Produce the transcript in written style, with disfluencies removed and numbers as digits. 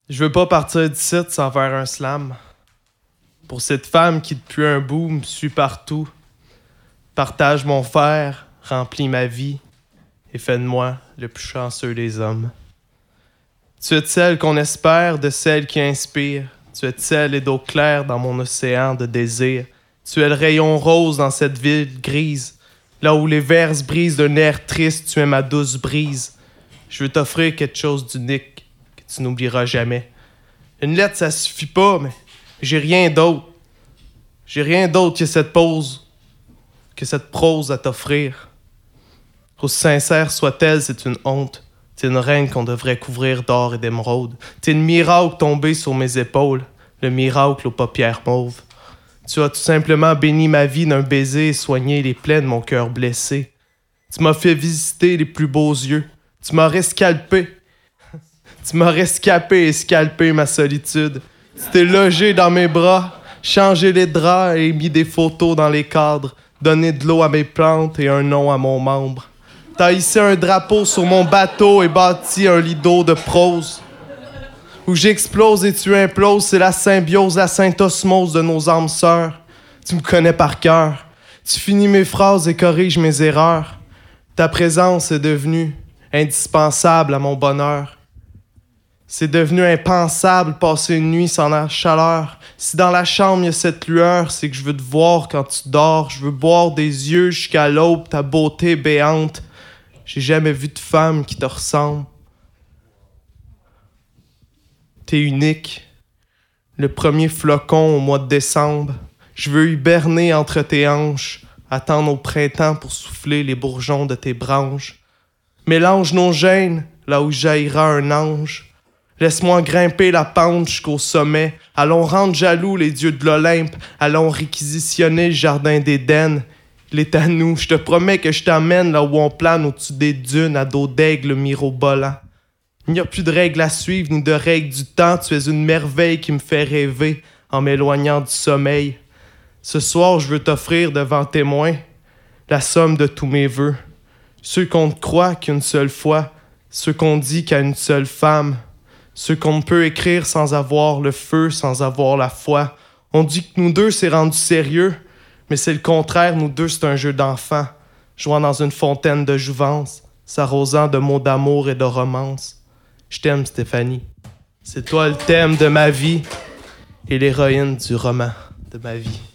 Je veux pas partir d'ici sans faire un slam. Pour cette femme qui depuis un bout me suit partout, partage mon fer, remplit ma vie et fait de moi le plus chanceux des hommes. Tu es de celle qu'on espère, de celle qui inspire. Tu es de celle et d'eau claire dans mon océan de désir. Tu es le rayon rose dans cette ville grise. Là où les vers se brisent d'un air triste, tu es ma douce brise. Je veux t'offrir quelque chose d'unique que tu n'oublieras jamais. Une lettre, ça suffit pas, mais j'ai rien d'autre. J'ai rien d'autre que cette prose à t'offrir. Aussi sincère soit-elle, c'est une honte. T'es une reine qu'on devrait couvrir d'or et d'émeraude. T'es une miracle tombée sur mes épaules, le miracle aux paupières mauves. Tu as tout simplement béni ma vie d'un baiser et soigné les plaies de mon cœur blessé. Tu m'as fait visiter les plus beaux yeux. Tu m'as rescalpé. Tu m'as rescapé et scalpé ma solitude. Tu t'es logé dans mes bras, changé les draps et mis des photos dans les cadres, donné de l'eau à mes plantes et un nom à mon membre. T'as hissé un drapeau sur mon bateau et bâti un lit d'eau de prose. Où j'explose et tu imploses, c'est la symbiose, la sainte osmose de nos âmes sœurs. Tu me connais par cœur. Tu finis mes phrases et corriges mes erreurs. Ta présence est devenue indispensable à mon bonheur. C'est devenu impensable passer une nuit sans la chaleur. Si dans la chambre il y a cette lueur, c'est que je veux te voir quand tu dors. Je veux boire des yeux jusqu'à l'aube, ta beauté béante. J'ai jamais vu de femme qui te ressemble. T'es unique. Le premier flocon au mois de décembre. Je veux hiberner entre tes hanches, attendre au printemps pour souffler les bourgeons de tes branches. Mélange nos gènes, là où jaillira un ange. Laisse-moi grimper la pente jusqu'au sommet. Allons rendre jaloux les dieux de l'Olympe. Allons réquisitionner le jardin d'Éden. Il est à nous, je te promets que je t'amène là où on plane au-dessus des dunes à dos d'aigle mirobolant. Il n'y a plus de règles à suivre, ni de règles du temps. Tu es une merveille qui me fait rêver en m'éloignant du sommeil. Ce soir, je veux t'offrir devant témoins la somme de tous mes vœux. Ceux qu'on ne croit qu'une seule fois, ceux qu'on dit qu'à une seule femme, ceux qu'on ne peut écrire sans avoir le feu, sans avoir la foi. On dit que nous deux, c'est rendu sérieux, mais c'est le contraire, nous deux, c'est un jeu d'enfants, jouant dans une fontaine de jouvence, s'arrosant de mots d'amour et de romance. Je t'aime, Stéphanie. C'est toi le thème de ma vie et l'héroïne du roman de ma vie.